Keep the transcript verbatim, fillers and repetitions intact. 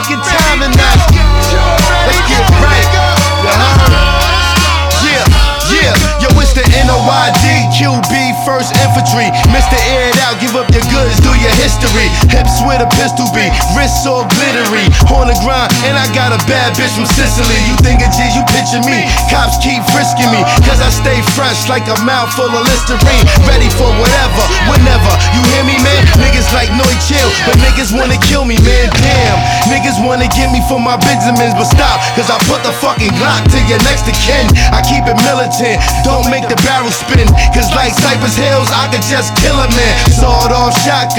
fucking time tonight. Let's get right. Uh-huh. Yeah, yeah. Yo, it's the N O I D Q B First Infantry. Mister Air it out, give up your goods, do your history. Hips with a pistol beat, wrists all glittery. On the grind, and I got a bad bitch from Sicily. You think a G, you picture me. Cops keep frisking me, cause I stay fresh like a mouth full of Listerine. Ready for whatever, whenever. You hear me, man? Niggas like Noy chill, but niggas wanna kill me, man. Damn, niggas wanna get me for my Benjamins, but stop, cause I put the fucking Glock to your next to kin. I keep it militant, don't make the barrel spin, cause like Cypress Hills, I could just kill a man. Sawed off shotgun.